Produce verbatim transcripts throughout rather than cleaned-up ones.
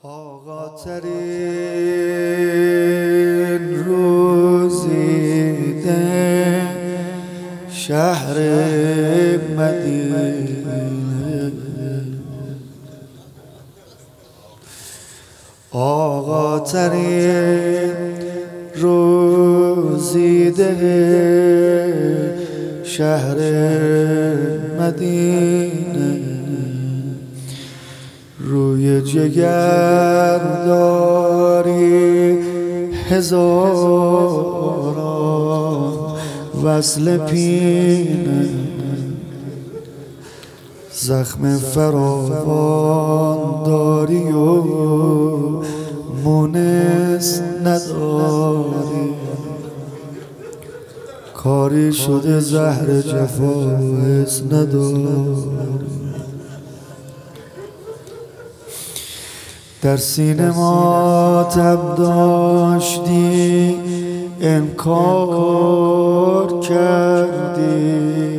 آقا ترین روزیده شهر مدینه، آقا ترین روزیده شهر مدینه، روی جگر داری هزاران وصل پینه، زخم فراوان داری و مونس نداری، کاری شده زهر جفاس نداری. در سینه ما تب داشتی انکار کردی،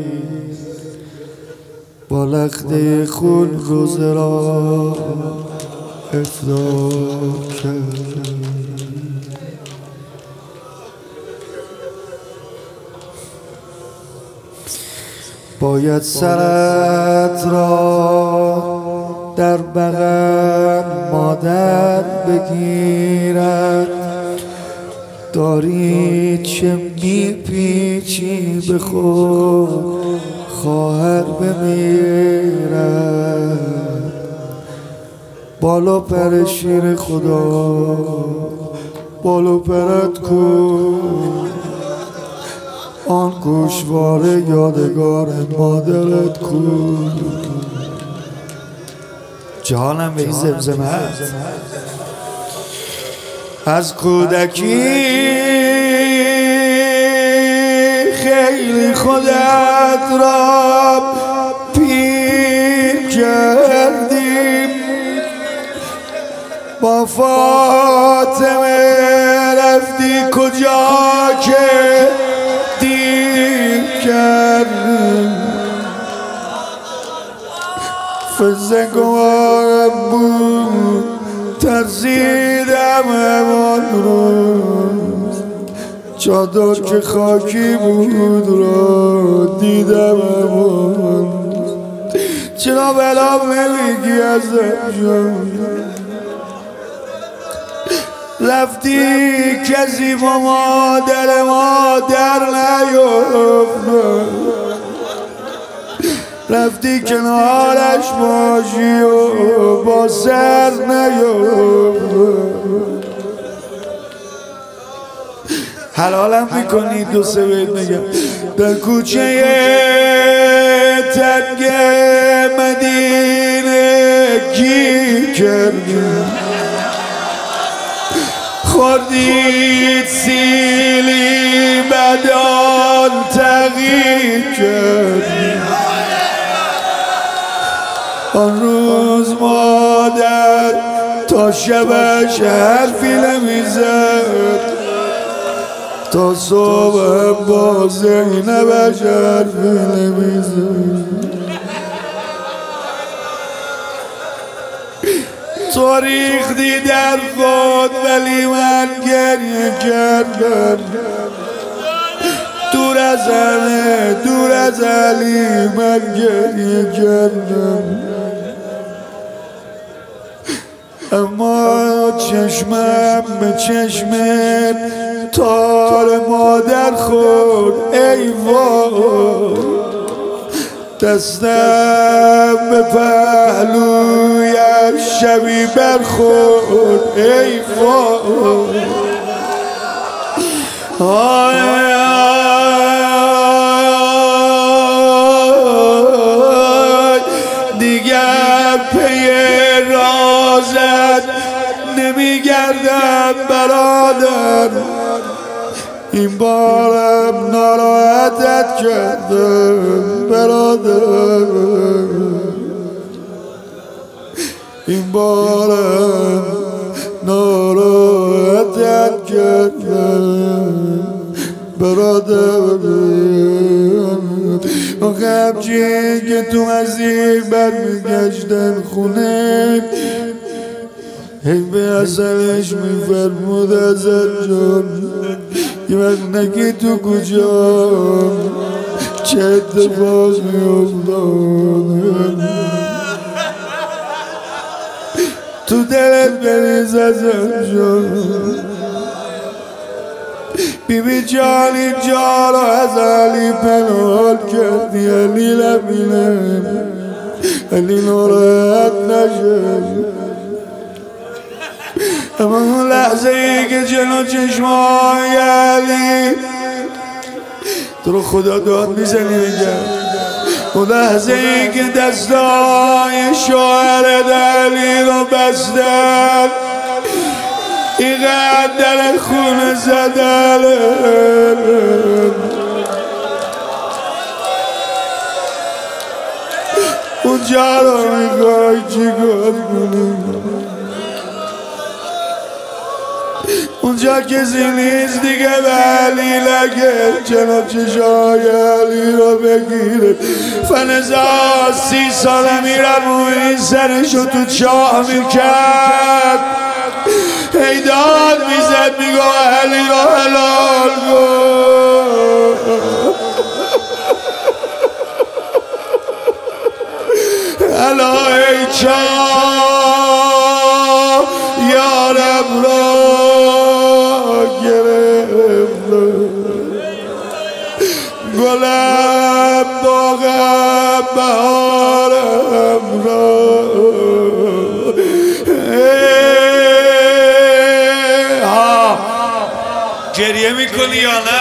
با لخته خون روزه را افطار کردی. باید سرت را در بغل مادر بگیرد، داری چه میپیچی به خود خواهر بمیرد. بالا پر شیر خدا بالا پرت کن، آن گوشواره یادگار مادرت کن. جانم به این زمزمه از کودکی خیلی خودت را پیر کردیم، با فاطمه رفتی کجا که دیر کردیم. فزگوارم بود ترسیدم همان روز، چادر که خاکی بود را دیدم همان. چرا بلا نمیگی ازم جان، رفتی کسی با مادر ما در نیفتاد، رفتی کنارش باشی و با سر نیفتاد. حلالم میکنی دو سه بیت میگم. در کوچه تنگ مدینه کی کردی، خوردید سیلی بدان تغییر کردی. آن روز مادر تا شبش حرفی نمیزد، تا صبح با زینبش حرفی نمیزد. تو ریختی در خود ولی من گریه کردم، دور از همه دور از علی من گریه کردم. اما چشمم به چشمت تار مادر خورد ای وای، دستم به پهلویش شبی برخورد ای وای. آی آی دیگر پی رازت نمیگردم برادر، این بارم ناراحتت کردم برادر، این بارم ناراحتت کردم برادر. و غمجین که تو مسیر برمیگشتن خونه، هی به اصلش میفرمود ازت جان یه وقت نگی تو کجا چه اتفاق میافتاد تو دلت بریز ازت جان بی بی جان اینجا رو از علی پنهان کردی علی نبینه علی ناراحت نشه اما اون لحظه ای که جلو چشمای علی تو رو خدا داد میزنی میگم اون لحظه ای که دستای شوهر علی رو بستن اینقدر در خونه زدن اونجا رو میخوای چیکار کنی اونجا کسی نیست دیگه به علی لگه چنانچه چشای علی رو بگیره فنزا سی ساله میرم و این سرشو تو چاه میکرد هیداد میزد میگو علی رو حلال کن الا ای چاه یارم را گرفت گلم باغم بهارم را گریه میکنی یا نه؟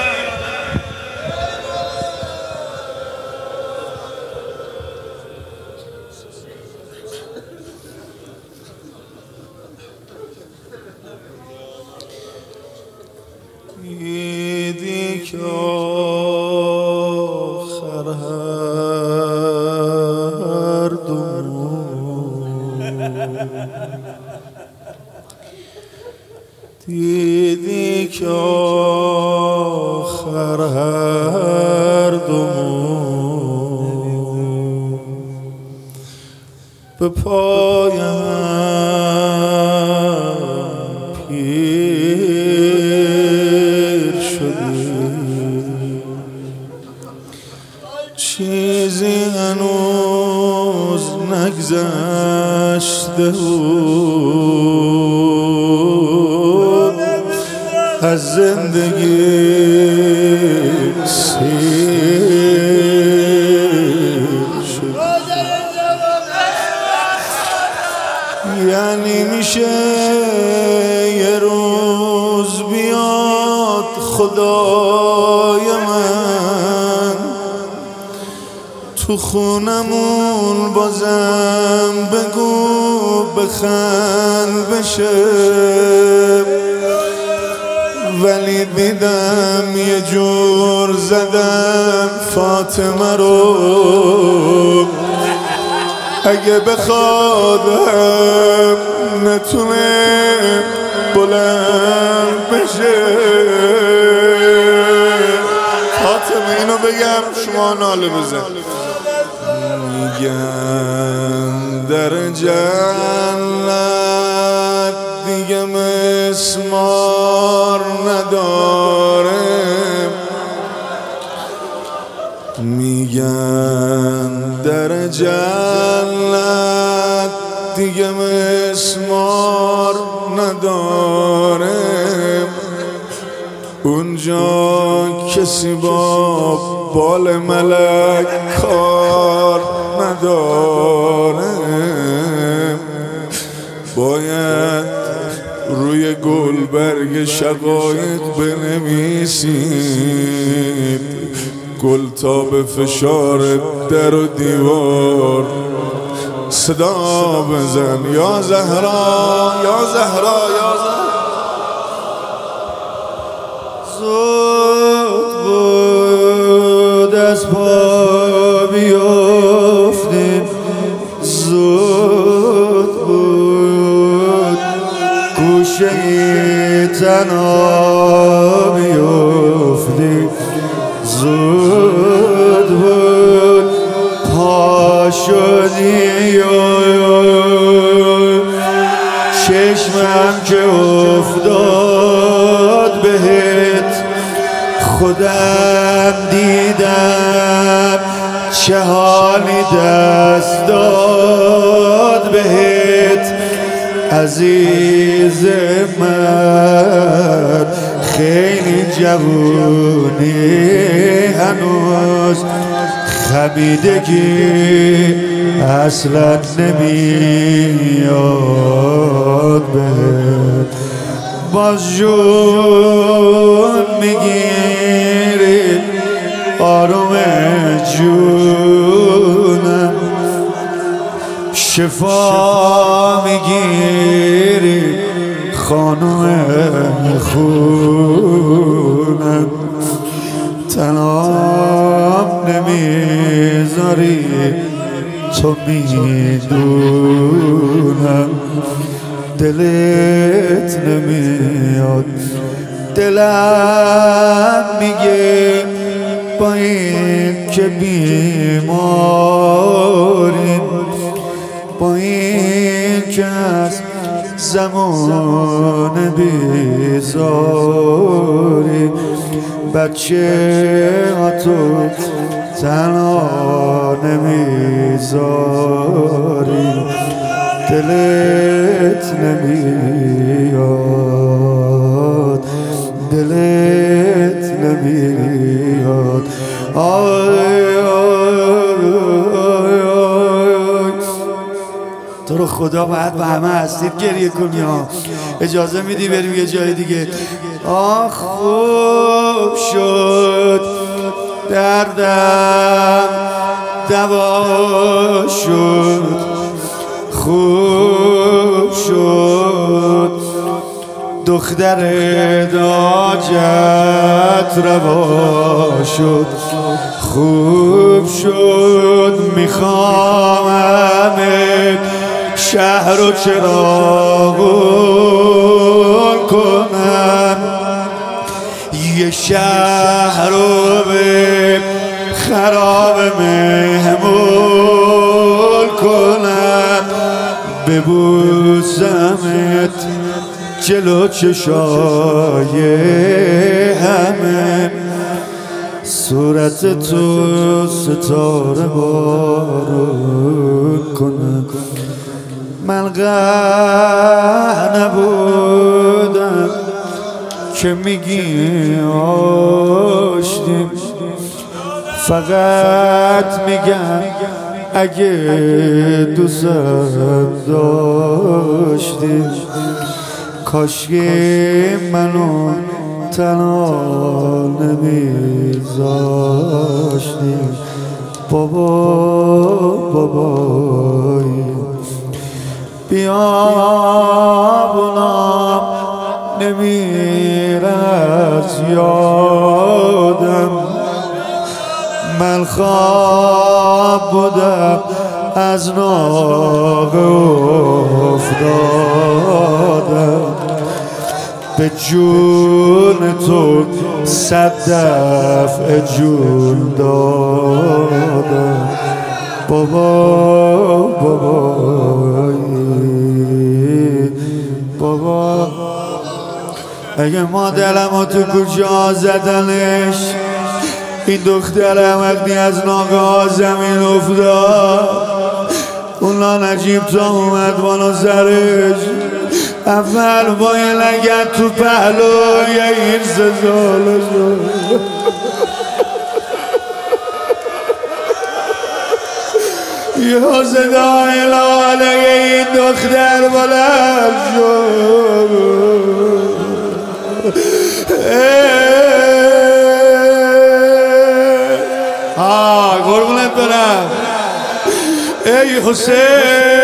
دیدی که آخر هر دومون دیدی که آخر هر دومون به پایم پیر شده چیزی هنوز نگذشته بود از زندگی سیر شد یعنی میشه یه روز بیاد خدای من تو خونمون بازم بگو بخند بشه ولی دیدم یه جور زدم فاطمه رو اگه بخوادم نتونه بلند بشه فاطمه اینو بگم شما ناله بزن میگم در جنت دیگه مسمار نداره میگن در جنت دیگه مسمار نداره اونجا کسی با بال ملک کار نداره باید روی گلبرگ شقایق بنویسید گل تا به فشار در و دیوار صدا بزن یا زهرا یا زهرا یا زهرا زود بود از پا بیافتیم زود بود گوشه تنها بیافتیم زود بود پا شدی چه خودم دیدم چه حالی دست داد بهت عزیز من، خیلی جوونی هنوز، خمیدگی اصلا نمیاد بهت، باز جون میگیری آروم جونم، شفا میگیری خانم خونم، تنام نمیذاری تو میدونم، دلت نمیاد، دلم میگه با این که بیماریم، با این که از زمان بیزاری، بچه ها تو تنها نمیذاری، دلت نمیاد، دلت نمیاد. آی آی آی تو رو خدا باید به همه هستید گریه کنی ها. اجازه میدی بریم یه جای دیگه؟ آه خوب شد دردم دوا شد، خوب شد دختر داجت روا شد، خوب شد میخوامم شهر و چراغون کنم، یه شهر رو به خراب مهمون کنم، ببوسمت جلو چشای همه، صورت تو ستاره بارون کنم، من قهر نبودم که میگی آشتیم، فقط میگم اگه دوست داشتیم، کاشکی منو تنها نمیذاشتیم، بابا بابایی بیابونم نمیره از یادم، من خواب بودم از ناقه افتادم، به جون تو صد دفعه جون دادم، بابا بابایی بابا. اگه ما دلمو تو کجا زدنش، این دخترم وقتی از ناقه ها زمین افتاد، اونا نجیب تا اومد بالا سرش، اول با یه لگت تو پهلوی این سزاله شد، یه صدای لاله این دختر بلند شد، آه قربونت برم ای حسین.